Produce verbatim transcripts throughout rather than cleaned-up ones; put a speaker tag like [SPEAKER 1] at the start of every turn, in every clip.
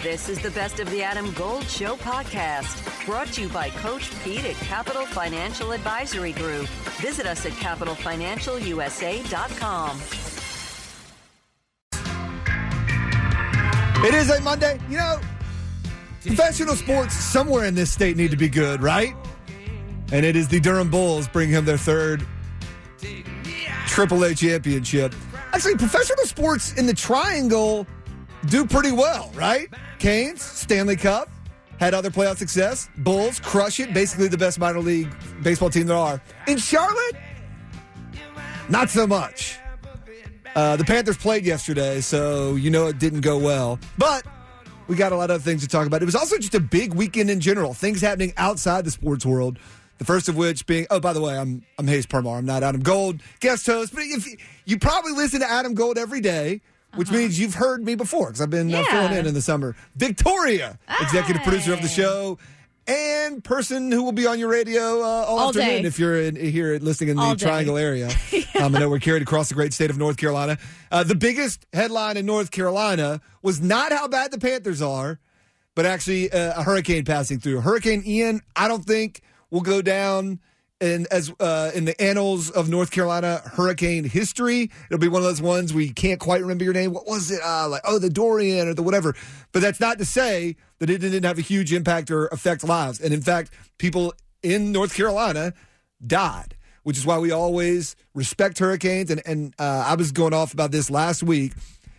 [SPEAKER 1] This is the Best of the Adam Gold Show podcast, brought to you by Coach Pete at Capital Financial Advisory Group. Visit us at capital financial u s a dot com.
[SPEAKER 2] It is a Monday. You know, professional sports somewhere in this state need to be good, right? And it is the Durham Bulls bringing him their third triple A championship. Actually, professional sports in the Triangle do pretty well, right? Canes, Stanley Cup, had other playoff success. Bulls crush it, basically the best minor league baseball team there are. In Charlotte, not so much. Uh, the Panthers played yesterday, so you know it didn't go well. But we got a lot of things to talk about. It was also just a big weekend in general, things happening outside the sports world. The first of which being, oh, by the way, I'm I'm Hayes Permar. I'm not Adam Gold, guest host. But if you probably listen to Adam Gold every day, which uh-huh. means you've heard me before because I've been yeah. uh, filling in in the summer. Victoria, Hi. executive producer of the show, and person who will be on your radio uh, all, all afternoon day. if you're in, here listening in the all Triangle day. area. yeah. um, I know we're carried across the great state of North Carolina. Uh, the biggest headline in North Carolina was not how bad the Panthers are, but actually uh, a hurricane passing through. Hurricane Ian, I don't think will go down in as uh, in the annals of North Carolina hurricane history. It'll be one of those ones where you can't quite remember your name. What was it? Uh, like, oh, the Dorian or the whatever. But that's not to say that it didn't have a huge impact or affect lives. And in fact, people in North Carolina died, which is why we always respect hurricanes. And, and uh, I was going off about this last week.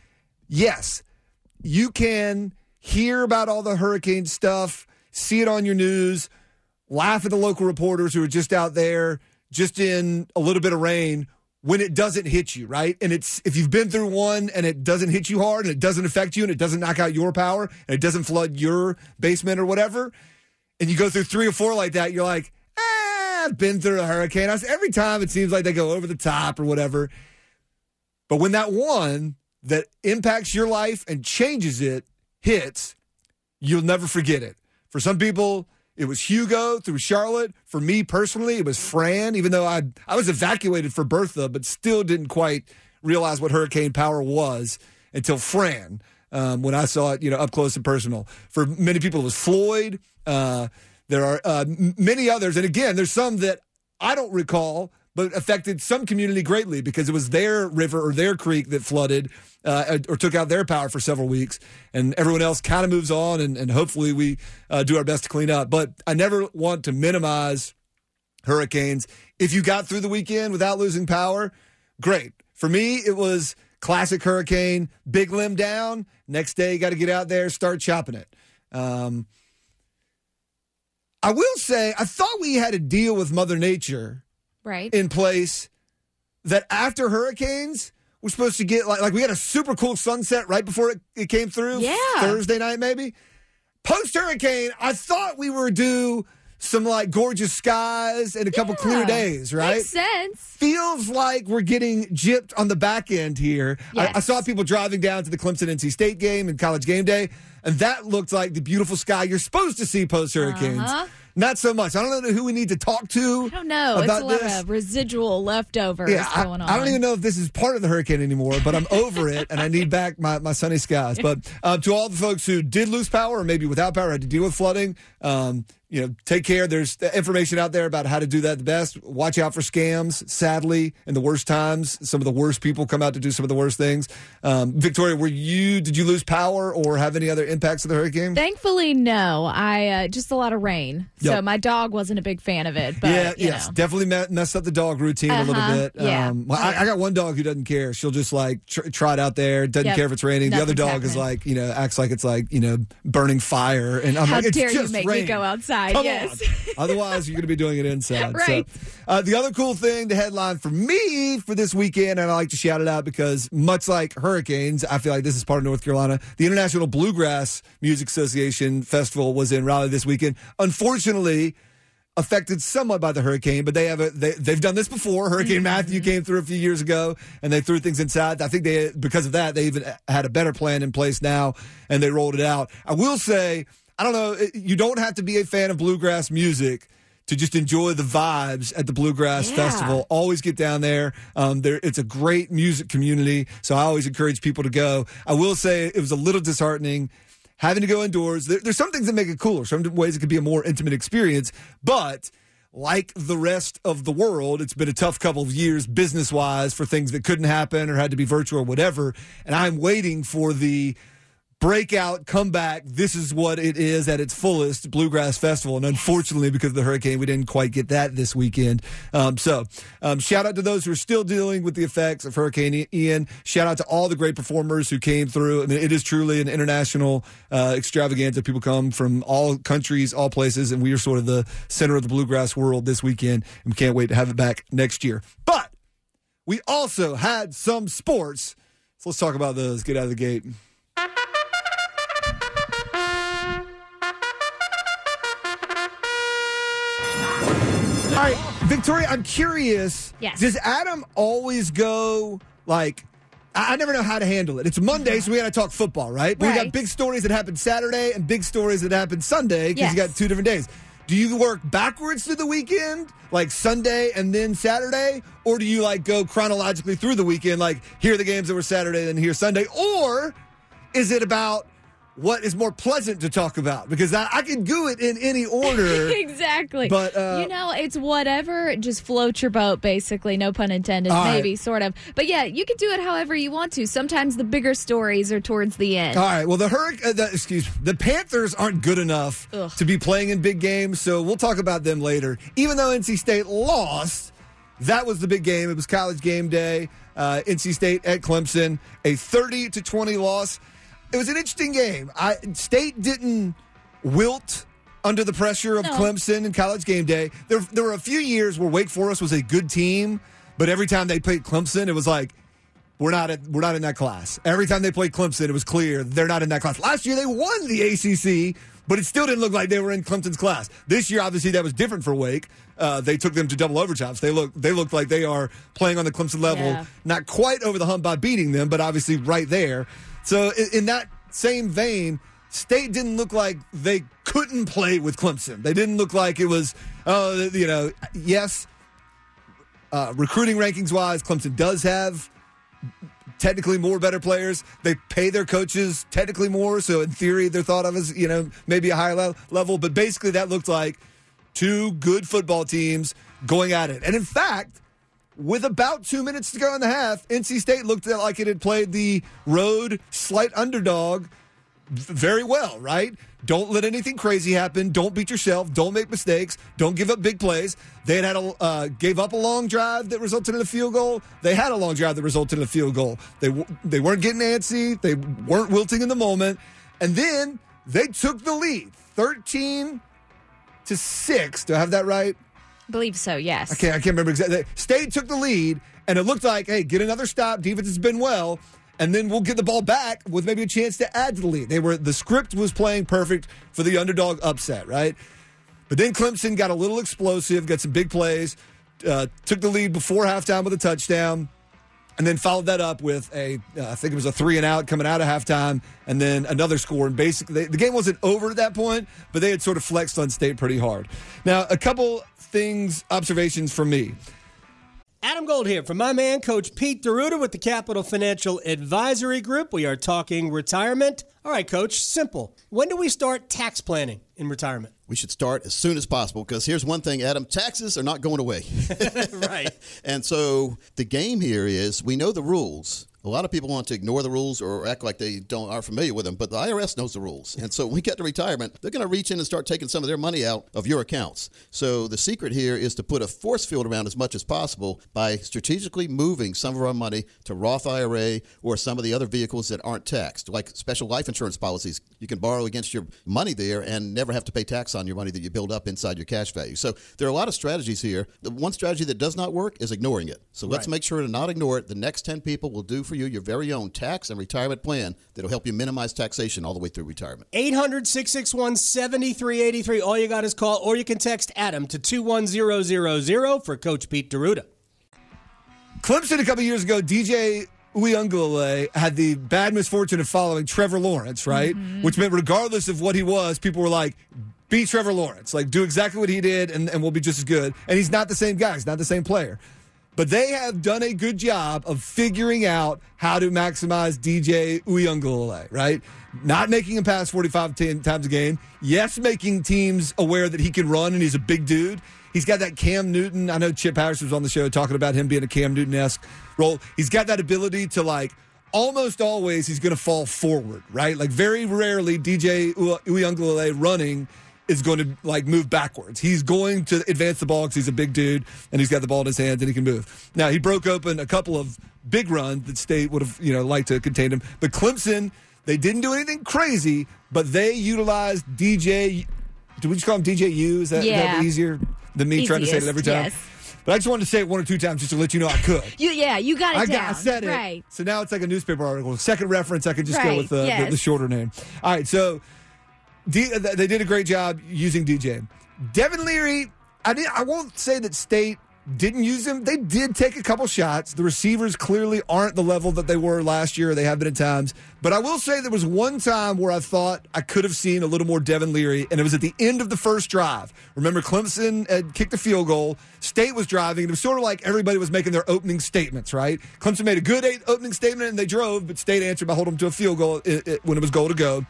[SPEAKER 2] Yes, you can hear about all the hurricane stuff, see it on your news, laugh at the local reporters who are just out there, just in a little bit of rain when it doesn't hit you, right? And it's if you've been through one and it doesn't hit you hard and it doesn't affect you and it doesn't knock out your power and it doesn't flood your basement or whatever, and you go through three or four like that, you're like, ah, I've been through a hurricane. I, every time it seems like they go over the top or whatever. But when that one that impacts your life and changes it hits, you'll never forget it. For some people, it was Hugo through Charlotte. For me personally, it was Fran, even though I I was evacuated for Bertha, but still didn't quite realize what hurricane power was until Fran, um, when I saw it, you know, up close and personal. For many people, it was Floyd. Uh, there are uh, m- many others. And again, there's some that I don't recall, but affected some community greatly because it was their river or their creek that flooded uh, or took out their power for several weeks. And everyone else kind of moves on, and, and hopefully we uh, do our best to clean up. But I never want to minimize hurricanes. If you got through the weekend without losing power, great. For me, it was classic hurricane, big limb down. Next day, you got to get out there, start chopping it. Um, I will say, I thought we had a deal with Mother Nature
[SPEAKER 3] right
[SPEAKER 2] in place that after hurricanes, we're supposed to get, like, like we had a super cool sunset right before it, it came through.
[SPEAKER 3] Yeah.
[SPEAKER 2] Thursday night, maybe. Post-hurricane, I thought we were due some, like, gorgeous skies and a couple
[SPEAKER 3] yeah.
[SPEAKER 2] clear days, right?
[SPEAKER 3] Makes sense.
[SPEAKER 2] Feels like we're getting gypped on the back end here.
[SPEAKER 3] Yes.
[SPEAKER 2] I, I saw people driving down to the Clemson-N C State game and College game day, and that looked like the beautiful sky you're supposed to see post-hurricanes. Uh-huh. Not so much. I don't know who we need to talk to.
[SPEAKER 3] I don't know.
[SPEAKER 2] About
[SPEAKER 3] it's a lot
[SPEAKER 2] this.
[SPEAKER 3] of residual leftovers
[SPEAKER 2] yeah,
[SPEAKER 3] going on.
[SPEAKER 2] I, I don't even know if this is part of the hurricane anymore, but I'm over it, and I need back my, my sunny skies. But uh, to all the folks who did lose power or maybe without power, had to deal with flooding, um, you know, take care. There's information out there about how to do that the best. Watch out for scams. Sadly, in the worst times, some of the worst people come out to do some of the worst things. Um, Victoria, were you? Did you lose power or have any other impacts of the hurricane?
[SPEAKER 3] Thankfully, no. I uh, just a lot of rain, so
[SPEAKER 2] yep.
[SPEAKER 3] my dog wasn't a big fan of it. But,
[SPEAKER 2] yeah,
[SPEAKER 3] you
[SPEAKER 2] yes,
[SPEAKER 3] know.
[SPEAKER 2] definitely messed up the dog routine
[SPEAKER 3] uh-huh.
[SPEAKER 2] a little bit.
[SPEAKER 3] Yeah.
[SPEAKER 2] Um, well, I, I got one dog who doesn't care. She'll just like tr- trot out there, doesn't
[SPEAKER 3] yep.
[SPEAKER 2] care if it's raining.
[SPEAKER 3] Nothing's
[SPEAKER 2] the other dog
[SPEAKER 3] happening.
[SPEAKER 2] is like, you know, acts like it's like, you know, burning fire. And I'm
[SPEAKER 3] How
[SPEAKER 2] like, it's
[SPEAKER 3] dare
[SPEAKER 2] just
[SPEAKER 3] you make
[SPEAKER 2] rain.
[SPEAKER 3] me go outside?
[SPEAKER 2] Come
[SPEAKER 3] yes.
[SPEAKER 2] on. Otherwise, you're going to be doing it inside.
[SPEAKER 3] Right.
[SPEAKER 2] So, uh, the other cool thing, the headline for me for this weekend, and I like to shout it out because much like hurricanes, I feel like this is part of North Carolina. The International Bluegrass Music Association Festival was in Raleigh this weekend. Unfortunately, affected somewhat by the hurricane, but they have a they, they've done this before. Hurricane mm-hmm. Matthew came through a few years ago, and they threw things inside. I think they because of that they even had a better plan in place now, and they rolled it out. I will say, I don't know, you don't have to be a fan of bluegrass music to just enjoy the vibes at the Bluegrass
[SPEAKER 3] yeah.
[SPEAKER 2] Festival. Always get down there. Um, there. It's a great music community, so I always encourage people to go. I will say it was a little disheartening having to go indoors. There, there's some things that make it cooler. Some ways it could be a more intimate experience. But like the rest of the world, it's been a tough couple of years business-wise for things that couldn't happen or had to be virtual or whatever. And I'm waiting for the breakout, comeback, this is what it is at its fullest, Bluegrass Festival. And unfortunately, because of the hurricane, we didn't quite get that this weekend. Um, so um, shout out to those who are still dealing with the effects of Hurricane Ian. Shout out to all the great performers who came through. I mean, it is truly an international uh, extravaganza. People come from all countries, all places, and we are sort of the center of the bluegrass world this weekend. And we can't wait to have it back next year. But we also had some sports. So let's talk about those. Get out of the gate. All right, Victoria, I'm curious.
[SPEAKER 3] Yes.
[SPEAKER 2] Does Adam always go, like, I, I never know how to handle it. It's Monday, so we got to talk football, right? But
[SPEAKER 3] right.
[SPEAKER 2] we got big stories that happen Saturday and big stories that happen Sunday because
[SPEAKER 3] yes.
[SPEAKER 2] you got two different days. Do you work backwards through the weekend, like Sunday and then Saturday? Or do you, like, go chronologically through the weekend, like, here are the games that were Saturday and here Sunday? Or is it about what is more pleasant to talk about? Because I, I can do it in any order.
[SPEAKER 3] Exactly.
[SPEAKER 2] But, uh,
[SPEAKER 3] you know, it's whatever. Just float your boat, basically. No pun intended, maybe, right. Sort of. But, yeah, you can do it however you want to. Sometimes the bigger stories are towards the end.
[SPEAKER 2] All right. Well, the Hurric- uh, the, excuse me, the Panthers aren't good enough Ugh. to be playing in big games, so we'll talk about them later. Even though N C State lost, that was the big game. It was College game day. Uh, N C State at Clemson, a thirty to twenty loss. It was an interesting game. I, State didn't wilt under the pressure of
[SPEAKER 3] no.
[SPEAKER 2] Clemson and College game day. There, there were a few years where Wake Forest was a good team, but every time they played Clemson, it was like, we're not at, we're not in that class. Every time they played Clemson, it was clear they're not in that class. Last year, they won the A C C, but it still didn't look like they were in Clemson's class. This year, obviously, that was different for Wake. Uh, they took them to double overtimes. They look they looked like they are playing on the Clemson level,
[SPEAKER 3] yeah.
[SPEAKER 2] not quite over the hump by beating them, but obviously right there. So in, in that same vein, State didn't look like they couldn't play with Clemson. They didn't look like it was, oh, you know, yes, uh, recruiting rankings-wise, Clemson does have technically more better players. They pay their coaches technically more, so in theory they're thought of as, you know, maybe a higher le- level. But basically that looked like two good football teams going at it. And in fact, with about two minutes to go in the half, N C State looked like it had played the road slight underdog very well, right? Don't let anything crazy happen. Don't beat yourself. Don't make mistakes. Don't give up big plays. They had, had a, uh, gave up a long drive that resulted in a field goal. They had a long drive that resulted in a field goal. They they weren't getting antsy. They weren't wilting in the moment. And then they took the lead, thirteen to six. Do I have that right?
[SPEAKER 3] I believe so, yes.
[SPEAKER 2] I can't, I can't remember exactly. State took the lead, and it looked like, hey, get another stop. Defense has been well, and then we'll get the ball back with maybe a chance to add to the lead. They were the script was playing perfect for the underdog upset, right? But then Clemson got a little explosive, got some big plays, uh, took the lead before halftime with a touchdown, and then followed that up with a, uh, I think it was a three and out coming out of halftime, and then another score. And basically, they, the game wasn't over at that point, but they had sort of flexed on State pretty hard. Now, a couple things, observations from me.
[SPEAKER 4] Adam Gold here from my man, Coach Pete D'Arruda with the Capital Financial Advisory Group. We are talking retirement. All right, Coach, simple. When do we start tax planning in retirement?
[SPEAKER 5] We should start as soon as possible because here's one thing, Adam, taxes are not going away.
[SPEAKER 4] Right.
[SPEAKER 5] And so the game here is we know the rules. A lot of people want to ignore the rules or act like they don't are familiar with them, but the I R S knows the rules. And so when we get to retirement, they're going to reach in and start taking some of their money out of your accounts. So the secret here is to put a force field around as much as possible by strategically moving some of our money to Roth I R A or some of the other vehicles that aren't taxed, like special life insurance policies. You can borrow against your money there and never have to pay tax on your money that you build up inside your cash value. So there are a lot of strategies here. The one strategy that does not work is ignoring it. So let's
[SPEAKER 4] right. make
[SPEAKER 5] sure to not ignore it. The next ten people will do for you your very own tax and retirement plan that will help you minimize taxation all the way through retirement.
[SPEAKER 4] eight hundred, six six one, seven three eight three. All you got is call, or you can text Adam to two one zero zero zero for Coach Pete D'Arruda.
[SPEAKER 2] Clemson a couple years ago, D J Uiagalelei had the bad misfortune of following Trevor Lawrence, right? Mm-hmm. Which meant regardless of what he was, people were like, be Trevor Lawrence. Like, do exactly what he did, and, and we'll be just as good. And he's not the same guy. He's not the same player. But they have done a good job of figuring out how to maximize D J Uiagalelei, right? Not making him pass forty-five times a game. Yes, making teams aware that he can run and he's a big dude. He's got that Cam Newton. I know Chip Harris was on the show talking about him being a Cam Newton-esque role. He's got that ability to, like, almost always he's going to fall forward, right? Like, very rarely D J Uiagalelei running is going to, like, move backwards. He's going to advance the ball because he's a big dude and he's got the ball in his hands and he can move. Now, he broke open a couple of big runs that State would have, you know, liked to contain him. But Clemson, they didn't do anything crazy, but they utilized D J. Do we just call him D J U? Is that,
[SPEAKER 3] yeah.
[SPEAKER 2] is that easier than me
[SPEAKER 3] Easiest,
[SPEAKER 2] trying to say it every time?
[SPEAKER 3] Yes.
[SPEAKER 2] But I just wanted to say it one or two times just to let you know I could.
[SPEAKER 3] You, yeah, you got it
[SPEAKER 2] I,
[SPEAKER 3] down.
[SPEAKER 2] got, I said it.
[SPEAKER 3] Right.
[SPEAKER 2] So now it's like a newspaper article. Second reference, I could just
[SPEAKER 3] right.
[SPEAKER 2] go with the,
[SPEAKER 3] yes.
[SPEAKER 2] the, the shorter name. All right, so D, they did a great job using D J. Devin Leary, I, did, I won't say that State didn't use him. They did take a couple shots. The receivers clearly aren't the level that they were last year. They have been at times. But I will say there was one time where I thought I could have seen a little more Devin Leary, and it was at the end of the first drive. Remember, Clemson had kicked a field goal. State was driving. And it was sort of like everybody was making their opening statements, right? Clemson made a good eight opening statement, and they drove, but State answered by holding them to a field goal it, it, when it was goal to go.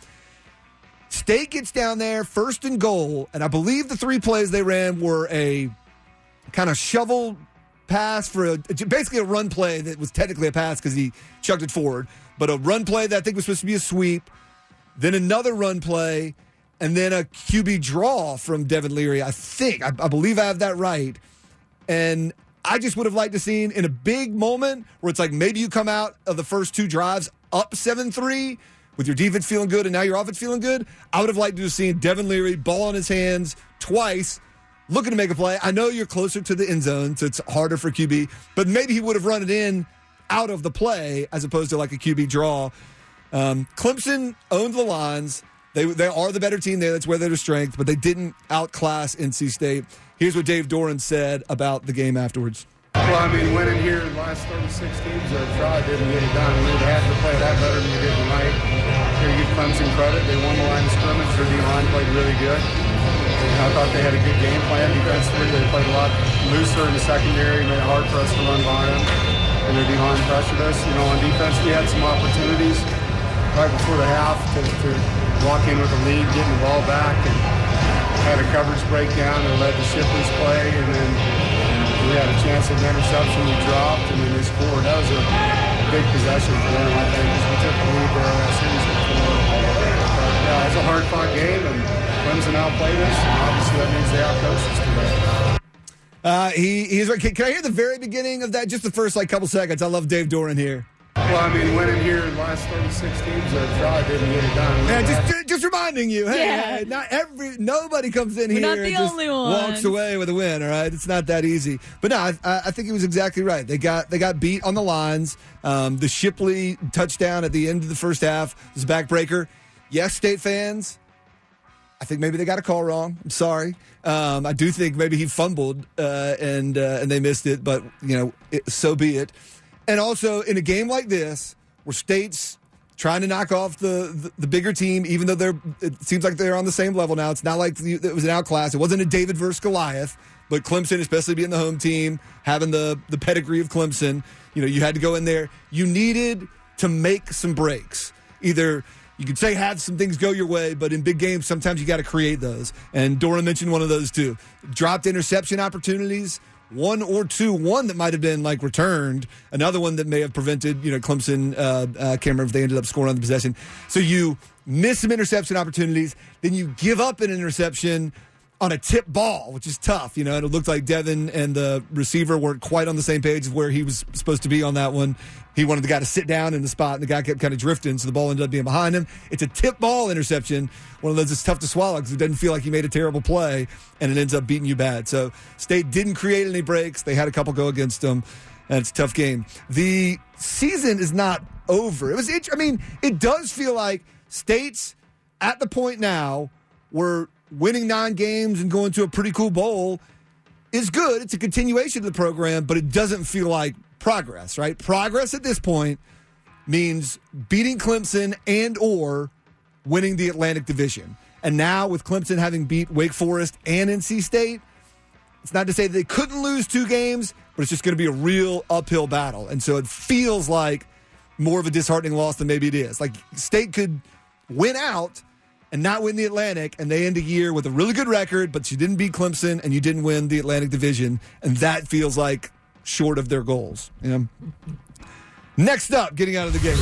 [SPEAKER 2] State gets down there, first and goal, and I believe the three plays they ran were a kind of shovel pass for a, basically a run play that was technically a pass because he chucked it forward, but a run play that I think was supposed to be a sweep, then another run play, and then a Q B draw from Devin Leary. I think, I, I believe I have that right. And I just would have liked to seen in a big moment where it's like maybe you come out of the first two drives up seven three with your defense feeling good and now your offense feeling good. I would have liked to have seen Devin Leary, ball in his hands twice, looking to make a play. I know you're closer to the end zone, so it's harder for Q B, but maybe he would have run it in out of the play as opposed to like a Q B draw. Um, Clemson owned the lines. They they are the better team there. That's where they're their strength, but they didn't outclass N C State. Here's what Dave Doran said about the game afterwards.
[SPEAKER 6] Well, I mean, winning here the last thirty-six games that I've tried didn't get it done. We would have had to play that better than we did tonight. Here, give Clemson credit. They won the line of scrimmage. Their D-line played really good. I thought they had a good game plan defensively. They played a lot looser in the secondary, made it hard for us to run by them. And their D-line pressured us. You know, on defense, we had some opportunities right before the half to, to walk in with a lead, getting the ball back, and had a coverage breakdown that led to Shipley's play, and then we had a chance at an interception we dropped, and then they scored. That was a big possession for them, I think, because we took the lead there last series before. But, yeah, it was a hard-fought game, and Clemson outplayed us, and obviously that means they outcoached us today.
[SPEAKER 2] Uh, he, he's right. Can, can I hear the very beginning of that? Just the first, like, couple seconds. I love Dave Doran here.
[SPEAKER 6] Well, I mean, winning here the last thirty-six games that I've tried didn't get it done.
[SPEAKER 2] Yeah, just, just just reminding you, hey,
[SPEAKER 3] Yeah.
[SPEAKER 2] hey, not every nobody comes in
[SPEAKER 3] We're
[SPEAKER 2] here
[SPEAKER 3] not the
[SPEAKER 2] and just
[SPEAKER 3] only ones.
[SPEAKER 2] walks away with a win. All right, it's not that easy. But no, I, I think he was exactly right. They got they got beat on the lines. Um, the Shipley touchdown at the end of the first half was a backbreaker. Yes, State fans, I think maybe they got a call wrong. I'm sorry. Um, I do think maybe he fumbled uh, and uh, and they missed it, but you know, it, so be it. And also in a game like this, where State's trying to knock off the, the, the bigger team, even though they're it seems like they're on the same level now. It's not like the, it was an outclass. It wasn't a David versus Goliath, but Clemson, especially being the home team, having the the pedigree of Clemson, you know, you had to go in there. You needed to make some breaks. Either you could say have some things go your way, but in big games, sometimes you got to create those. And Doran mentioned one of those too. Dropped interception opportunities. One or two, one that might have been like returned, another one that may have prevented, you know, Clemson, uh, uh, can't remember if they ended up scoring on the possession. So you miss some interception opportunities, then you give up an interception on a tip ball, which is tough, you know, and it looked like Devin and the receiver weren't quite on the same page of where he was supposed to be on that one. He wanted the guy to sit down in the spot, and the guy kept kind of drifting, so the ball ended up being behind him. It's a tip ball interception, one of those that's tough to swallow because it doesn't feel like he made a terrible play, and it ends up beating you bad. So State didn't create any breaks. They had a couple go against them, and it's a tough game. The season is not over. It was, I mean, it does feel like State's at the point now where winning nine games and going to a pretty cool bowl is good. It's a continuation of the program, but it doesn't feel like progress, right? Progress at this point means beating Clemson and or winning the Atlantic Division. And now with Clemson having beat Wake Forest and N C State, it's not to say that they couldn't lose two games. but it's just going to be a real uphill battle. And so it feels like more of a disheartening loss than maybe it is. Like State could win out and not win the Atlantic, and they end the year with a really good record, but you didn't beat Clemson and you didn't win the Atlantic Division, and that feels like short of their goals. You know? Next up, getting out of the game.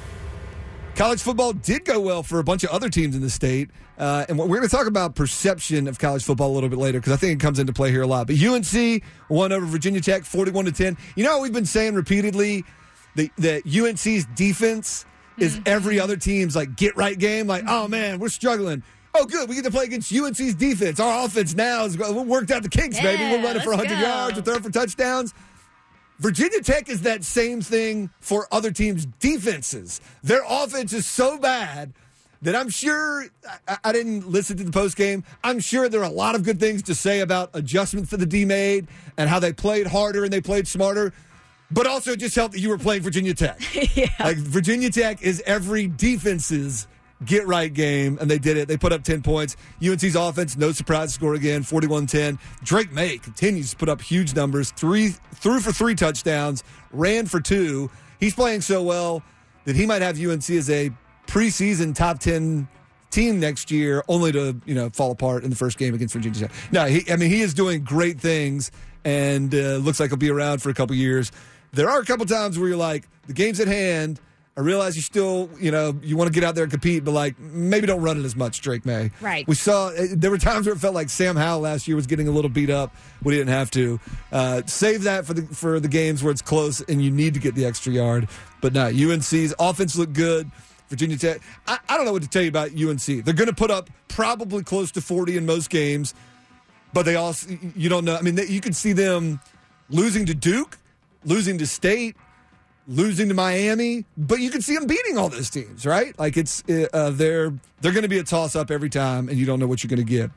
[SPEAKER 2] College football did go well for a bunch of other teams in the state. Uh, and we're going to talk about perception of college football a little bit later because I think it comes into play here a lot. But U N C won over Virginia Tech forty-one to ten. You know what we've been saying repeatedly? The, that U N C's defense is every other team's like get-right game. Like, oh, man, we're struggling. Oh, good. We get to play against U N C's defense. Our offense now is we worked out the kinks,
[SPEAKER 3] yeah,
[SPEAKER 2] baby. We're running for one hundred
[SPEAKER 3] go.
[SPEAKER 2] yards. We're throwing for touchdowns. Virginia Tech is that same thing for other teams' defenses. Their offense is so bad that I'm sure I, I didn't listen to the postgame. I'm sure there are a lot of good things to say about adjustments that the D made and how they played harder and they played smarter. But also it just helped that you were playing Virginia Tech.
[SPEAKER 3] yeah.
[SPEAKER 2] Like Virginia Tech is every defense's get-right game, and they did it. They put up ten points. U N C's offense, no surprise, score again, forty-one ten. Drake May continues to put up huge numbers. Three threw for three touchdowns, ran for two. He's playing so well that he might have U N C as a preseason top ten team next year, only to you know fall apart in the first game against Virginia Tech. No, he, I mean he is doing great things, and uh, looks like he'll be around for a couple years. There are a couple times where you're like, the game's at hand. I realize you still, you know, you want to get out there and compete, but, like, maybe don't run it as much, Drake May.
[SPEAKER 3] Right.
[SPEAKER 2] We saw, there were times where it felt like Sam Howell last year was getting a little beat up when he didn't have to. Uh, save that for the for the games where it's close and you need to get the extra yard. But no, U N C's offense looked good. Virginia Tech, I, I don't know what to tell you about U N C. They're going to put up probably close to forty in most games, but they also, you don't know. I mean, they, you can see them losing to Duke, losing to State, losing to Miami, but you can see them beating all those teams, right? Like it's uh, they're they're going to be a toss-up every time, and you don't know what you're going to get.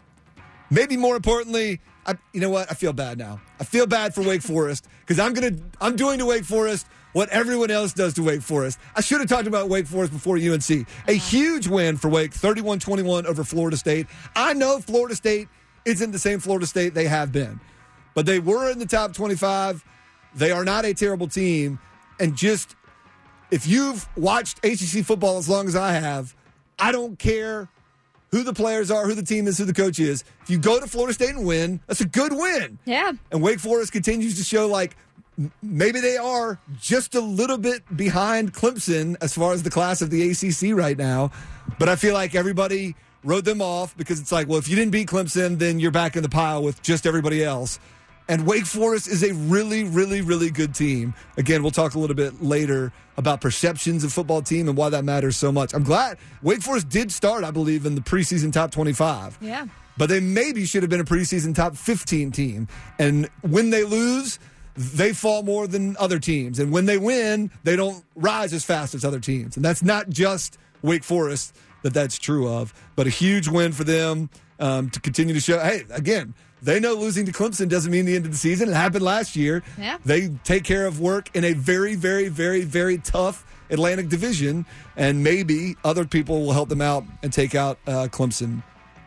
[SPEAKER 2] Maybe more importantly, I, you know what? I feel bad now. I feel bad for Wake Forest because I'm gonna I'm doing to Wake Forest what everyone else does to Wake Forest. I should have talked about Wake Forest before U N C. A huge win for Wake, thirty-one twenty-one over Florida State. I know Florida State isn't the same Florida State they have been, but they were in the top twenty-five. They are not a terrible team. And just, if you've watched A C C football as long as I have, I don't care who the players are, who the team is, who the coach is. If you go to Florida State and win, that's a good win.
[SPEAKER 3] Yeah.
[SPEAKER 2] And Wake Forest continues to show, like, maybe they are just a little bit behind Clemson as far as the class of the A C C right now. But I feel like everybody wrote them off because it's like, well, if you didn't beat Clemson, then you're back in the pile with just everybody else. And Wake Forest is a really, really, really good team. Again, we'll talk a little bit later about perceptions of football team and why that matters so much. I'm glad Wake Forest did start, I believe, in the preseason top twenty-five.
[SPEAKER 3] Yeah.
[SPEAKER 2] But they maybe should have been a preseason top fifteen team. And when they lose, they fall more than other teams. And when they win, they don't rise as fast as other teams. And that's not just Wake Forest that that's true of, but a huge win for them um, to continue to show, hey, again, they know losing to Clemson doesn't mean the end of the season. It happened last year.
[SPEAKER 3] Yeah.
[SPEAKER 2] They take care of work in a very, very, very, very tough Atlantic division, and maybe other people will help them out and take out uh, Clemson.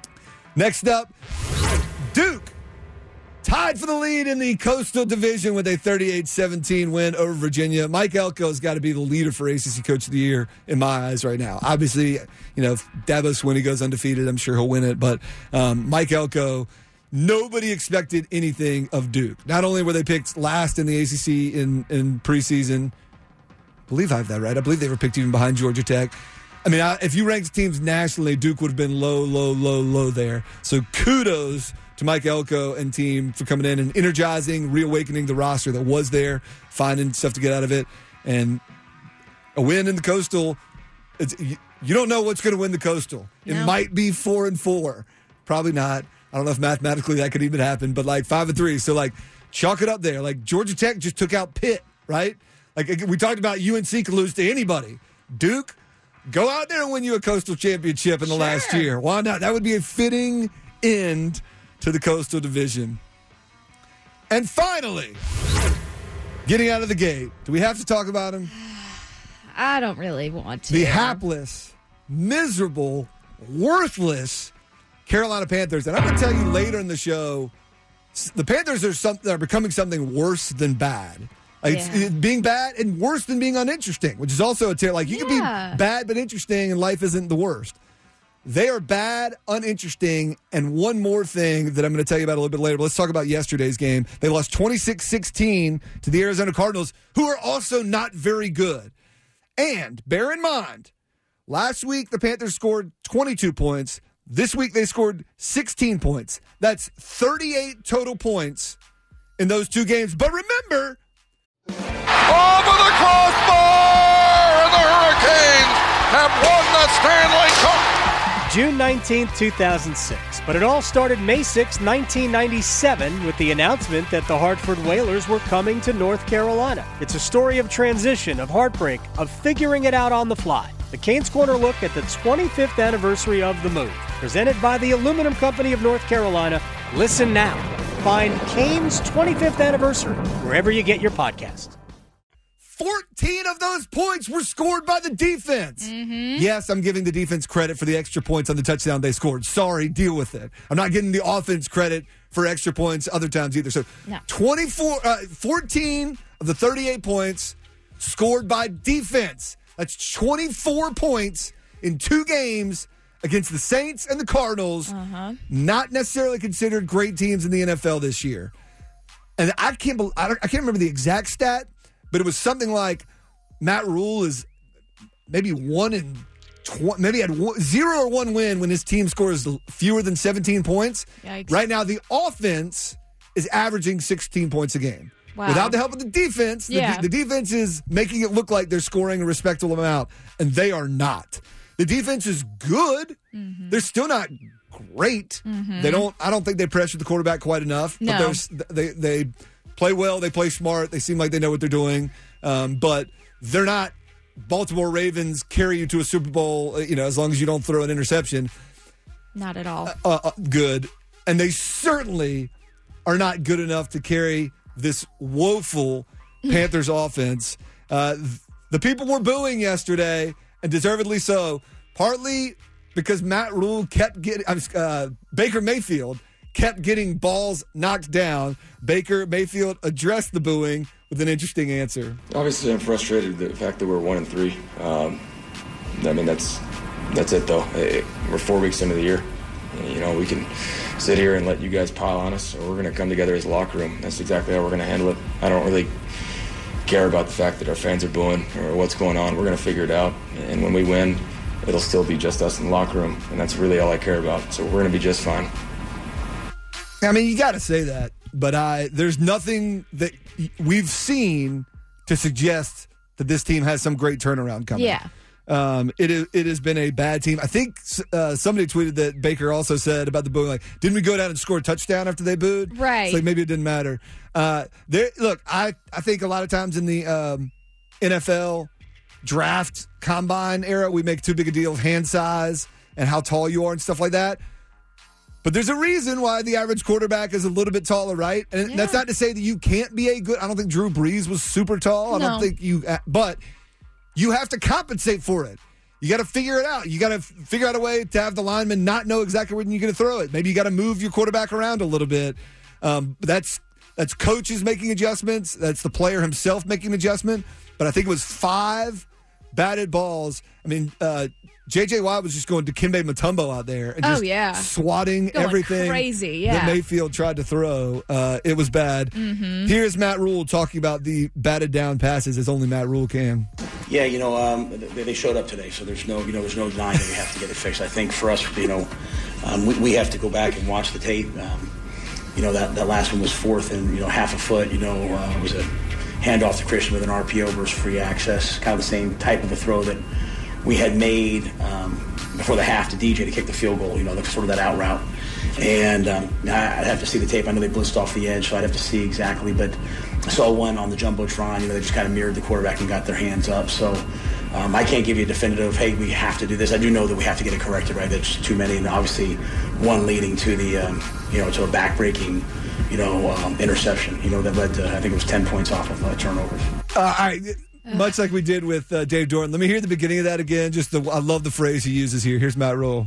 [SPEAKER 2] Next up, Duke tied for the lead in the Coastal Division with a thirty-eight seventeen win over Virginia. Mike Elko's got to be the leader for A C C Coach of the Year in my eyes right now. Obviously, you know, if Davos, when he goes undefeated, I'm sure he'll win it. But um, Mike Elko, nobody expected anything of Duke. Not only were they picked last in the A C C in, in preseason, I believe I have that right. I believe they were picked even behind Georgia Tech. I mean, I, if you ranked teams nationally, Duke would have been low, low, low, low there. So kudos to Mike Elko and team for coming in and energizing, reawakening the roster that was there, finding stuff to get out of it. And a win in the Coastal, it's, you, you don't know what's going to win the Coastal. It
[SPEAKER 3] No.
[SPEAKER 2] might be four and four. Probably not. I don't know if mathematically that could even happen, but like five and three. So like chalk it up there. Like Georgia Tech just took out Pitt, right? Like we talked about U N C could lose to anybody. Duke, go out there and win you a Coastal championship in the
[SPEAKER 3] Sure.
[SPEAKER 2] last year. Why not? That would be a fitting end to the Coastal Division. And finally, getting out of the gate. Do we have to talk about him?
[SPEAKER 3] I don't really want to.
[SPEAKER 2] The hapless, miserable, worthless Carolina Panthers. And I'm going to tell you later in the show the Panthers are, some, are becoming something worse than bad. Like
[SPEAKER 3] Yeah.
[SPEAKER 2] it's, it, being bad and worse than being uninteresting, which is also a tale. Like you
[SPEAKER 3] Yeah.
[SPEAKER 2] can be bad but interesting, and life isn't the worst. They are bad, uninteresting, and one more thing that I'm going to tell you about a little bit later. But let's talk about yesterday's game. They lost twenty-six sixteen to the Arizona Cardinals, who are also not very good. And bear in mind, last week the Panthers scored twenty-two points. This week they scored sixteen points. That's thirty-eight total points in those two games. But remember,
[SPEAKER 7] over the crossbar, and the Hurricanes have won the Stanley Cup.
[SPEAKER 4] June nineteenth, two thousand six. But it all started May sixth, nineteen ninety-seven, with the announcement that the Hartford Whalers were coming to North Carolina. It's a story of transition, of heartbreak, of figuring it out on the fly. The Canes Corner look at the twenty-fifth anniversary of the move. Presented by the Aluminum Company of North Carolina. Listen now. Find Canes twenty-fifth Anniversary wherever you get your podcast.
[SPEAKER 2] fourteen of those points were scored by the defense. Mm-hmm. Yes, I'm giving the defense credit for the extra points on the touchdown they scored. Sorry, deal with it. I'm not getting the offense credit for extra points other times either. So
[SPEAKER 3] no.
[SPEAKER 2] twenty-four, uh, fourteen of the thirty-eight points scored by defense. That's twenty-four points in two games against the Saints and the Cardinals.
[SPEAKER 3] Uh-huh.
[SPEAKER 2] Not necessarily considered great teams in the N F L this year. And I can't, bel- I, don't, I can't remember the exact stat, but it was something like Matt Rule is maybe one in tw- maybe had one, zero or one win when his team scores fewer than seventeen points.
[SPEAKER 3] Yikes.
[SPEAKER 2] Right now, the offense is averaging sixteen points a game.
[SPEAKER 3] Wow.
[SPEAKER 2] Without the help of the defense, the,
[SPEAKER 3] Yeah.
[SPEAKER 2] de- the defense is making it look like they're scoring a respectable amount, and they are not. The defense is good. Mm-hmm. They're still not great. Mm-hmm. They don't. I don't think they pressure the quarterback quite enough.
[SPEAKER 3] No.
[SPEAKER 2] But there's- they they play well. They play smart. They seem like they know what they're doing. Um, but they're not Baltimore Ravens carry you to a Super Bowl. You know, as long as you don't throw an interception.
[SPEAKER 3] Not at all.
[SPEAKER 2] Uh, uh, good, and they certainly are not good enough to carry this woeful Panthers offense. Uh, the people were booing yesterday, and deservedly so, partly because Matt Rule kept getting uh, Baker Mayfield kept getting balls knocked down. Baker Mayfield addressed the booing with an interesting answer.
[SPEAKER 8] Obviously, I'm frustrated with the fact that we're one and three. Um, I mean, that's that's it though. It, we're four weeks into the year. You know, we can sit here and let you guys pile on us, or we're going to come together as a locker room. That's exactly how we're going to handle it. I don't really care about the fact that our fans are booing or what's going on. We're going to figure it out. And when we win, it'll still be just us in the locker room. And that's really all I care about. So we're going to be just fine.
[SPEAKER 2] I mean, you got to say that, but I there's nothing that we've seen to suggest that this team has some great turnaround coming.
[SPEAKER 3] Yeah.
[SPEAKER 2] Um, it is, it has been a bad team. I think uh, somebody tweeted that Baker also said about the booing, like, didn't we go down and score a touchdown after they booed?
[SPEAKER 3] Right.
[SPEAKER 2] It's like maybe it didn't matter. Uh, there, look, I, I think a lot of times in the um, N F L draft combine era, we make too big a deal of hand size and how tall you are and stuff like that. But there's a reason why the average quarterback is a little bit taller, right? And
[SPEAKER 3] Yeah.
[SPEAKER 2] that's not to say that you can't be a good. I don't think Drew Brees was super tall. I
[SPEAKER 3] No.
[SPEAKER 2] don't think you, but you have to compensate for it. You got to figure it out. You got to f- figure out a way to have the lineman not know exactly when you're going to throw it. Maybe you got to move your quarterback around a little bit. Um, that's that's coaches making adjustments. That's the player himself making an adjustment. But I think it was five batted balls. I mean, uh, J J. Watt was just going to Dikembe Mutombo out there and
[SPEAKER 3] Oh,
[SPEAKER 2] just
[SPEAKER 3] yeah.
[SPEAKER 2] swatting
[SPEAKER 3] Going
[SPEAKER 2] everything
[SPEAKER 3] crazy, yeah.
[SPEAKER 2] that Mayfield tried to throw. Uh, it was bad.
[SPEAKER 3] Mm-hmm.
[SPEAKER 2] Here's Matt Rule talking about the batted down passes as only Matt Rule can.
[SPEAKER 9] Yeah, you know, um, they, they showed up today, so there's no, you know, there's no denying that we have to get it fixed. I think for us, you know, um, we, we have to go back and watch the tape. Um, you know, that, that last one was fourth and, you know, half a foot. You know, uh, it was a handoff to Christian with an R P O versus free access, kind of the same type of a throw that we had made um, before the half to D J to kick the field goal, you know, the, sort of that out route. And um, I'd have to see the tape. I know they blitzed off the edge, so I'd have to see exactly. But I saw one on the Jumbotron, you know, they just kind of mirrored the quarterback and got their hands up. So um, I can't give you a definitive, hey, we have to do this. I do know that we have to get it corrected, right? There's too many, and obviously one leading to the, um, you know, to a back-breaking, you know, um, interception, you know, that led to, I think it was ten points off of uh, turnovers.
[SPEAKER 2] Uh, all right. Much like we did with uh, Dave Dorn. Let me hear the beginning of that again. Just the, I love the phrase he uses here. Here's Matt Rule.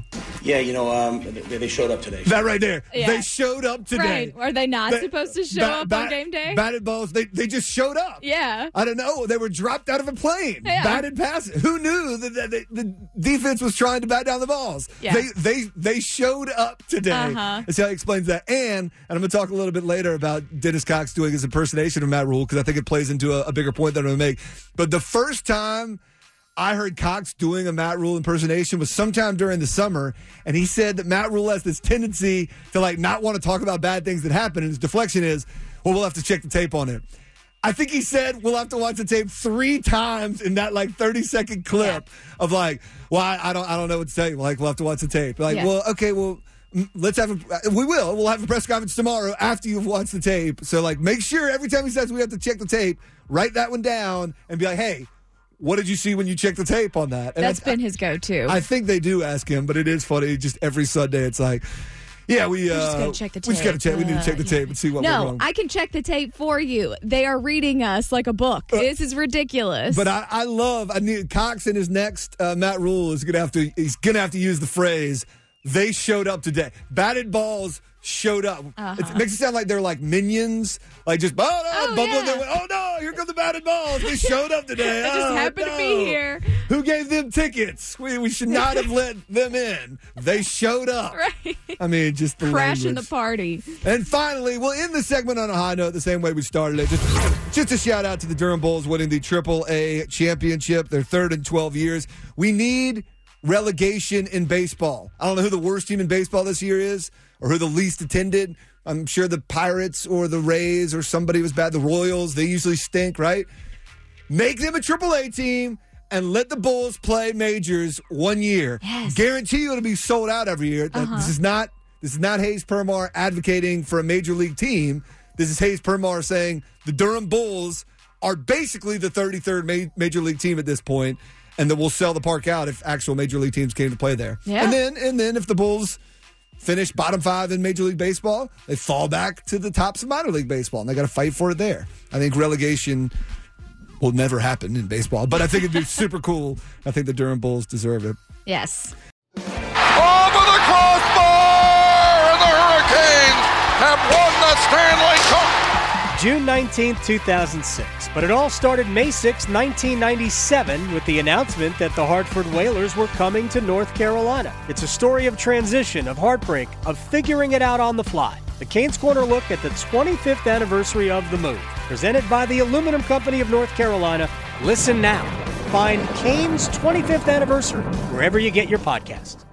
[SPEAKER 9] Yeah, you know, um, they, they showed up today.
[SPEAKER 2] That right there.
[SPEAKER 3] Yeah.
[SPEAKER 2] They showed up today.
[SPEAKER 3] Right. Are they not
[SPEAKER 2] They-
[SPEAKER 3] supposed to show
[SPEAKER 2] ba-
[SPEAKER 3] up
[SPEAKER 2] ba-
[SPEAKER 3] on game day?
[SPEAKER 2] Batted balls. They they just showed up.
[SPEAKER 3] Yeah.
[SPEAKER 2] I don't know. They were dropped out of a plane.
[SPEAKER 3] Yeah.
[SPEAKER 2] Batted passes. Who knew that, that, that the defense was trying to bat down the balls?
[SPEAKER 3] Yeah.
[SPEAKER 2] They they they showed up today.
[SPEAKER 3] Uh-huh.
[SPEAKER 2] That's how he explains that. And and I'm going to talk a little bit later about Dennis Cox doing his impersonation of Matt Rule because I think it plays into a, a bigger point that I'm going to make. But the first time I heard Cox doing a Matt Rule impersonation was sometime during the summer, and he said that Matt Rule has this tendency to like not want to talk about bad things that happen, and his deflection is, well, we'll have to check the tape on it. I think he said we'll have to watch the tape three times in that like thirty second clip yeah. of like, well, I, I don't, I don't know what to tell you. Like, we'll have to watch the tape. Like, yeah. well, okay, well, let's have a, we will, we'll have a press conference tomorrow after you've watched the tape. So like, make sure every time he says we have to check the tape, write that one down and be like, hey, what did you see when you checked the tape on that? And
[SPEAKER 3] That's been his go-to.
[SPEAKER 2] I think they do ask him, but it is funny. Just every Sunday, it's like, yeah, we, uh,
[SPEAKER 3] just gotta check the tape.
[SPEAKER 2] we just got to check. We need to check the
[SPEAKER 3] Uh,
[SPEAKER 2] tape and see what
[SPEAKER 3] no,
[SPEAKER 2] went wrong.
[SPEAKER 3] I can check the tape for you. They are reading us like a book. Uh, this is ridiculous.
[SPEAKER 2] But I, I love. I need Cox in his next uh, Matt Rule is gonna have to. He's gonna have to use the phrase. They showed up today. Batted balls showed up. Uh-huh. It makes it sound like they're like minions, like just oh no,
[SPEAKER 3] oh,
[SPEAKER 2] bubbling
[SPEAKER 3] yeah.
[SPEAKER 2] their way. Oh no, here come the batted balls. They showed up today.
[SPEAKER 3] They just
[SPEAKER 2] oh,
[SPEAKER 3] happened
[SPEAKER 2] no.
[SPEAKER 3] to be here.
[SPEAKER 2] Who gave them tickets? We, we should not have let them in. They showed up.
[SPEAKER 3] Right.
[SPEAKER 2] I mean, just the
[SPEAKER 3] crashing
[SPEAKER 2] language.
[SPEAKER 3] the party.
[SPEAKER 2] And finally, we'll end the segment on a high note, the same way we started it. Just, just a shout out to the Durham Bulls winning the Triple A championship, their third in twelve years. We need relegation in baseball. I don't know who the worst team in baseball this year is or who the least attended. I'm sure the Pirates or the Rays or somebody was bad. The Royals, they usually stink, right? Make them a Triple A team and let the Bulls play majors one year.
[SPEAKER 3] Yes.
[SPEAKER 2] Guarantee you it'll be sold out every year.
[SPEAKER 3] Uh-huh.
[SPEAKER 2] This is not this is not Hayes Permar advocating for a major league team. This is Hayes Permar saying the Durham Bulls are basically the thirty-third ma- major league team at this point, and that we'll sell the park out if actual major league teams came to play there.
[SPEAKER 3] Yeah.
[SPEAKER 2] And then and then if the Bulls finish bottom five in Major League Baseball, they fall back to the tops of minor league baseball, and they got to fight for it there. I think relegation will never happen in baseball, but I think it'd be super cool. I think the Durham Bulls deserve it.
[SPEAKER 3] Yes.
[SPEAKER 7] Over the crossbar, and the Hurricanes have won the Stanley Cup.
[SPEAKER 4] June nineteenth, two thousand six. But it all started May sixth, nineteen ninety-seven, with the announcement that the Hartford Whalers were coming to North Carolina. It's a story of transition, of heartbreak, of figuring it out on the fly. The Canes Corner look at the twenty-fifth anniversary of the move. Presented by the Aluminum Company of North Carolina. Listen now. Find Canes' twenty-fifth anniversary wherever you get your podcasts.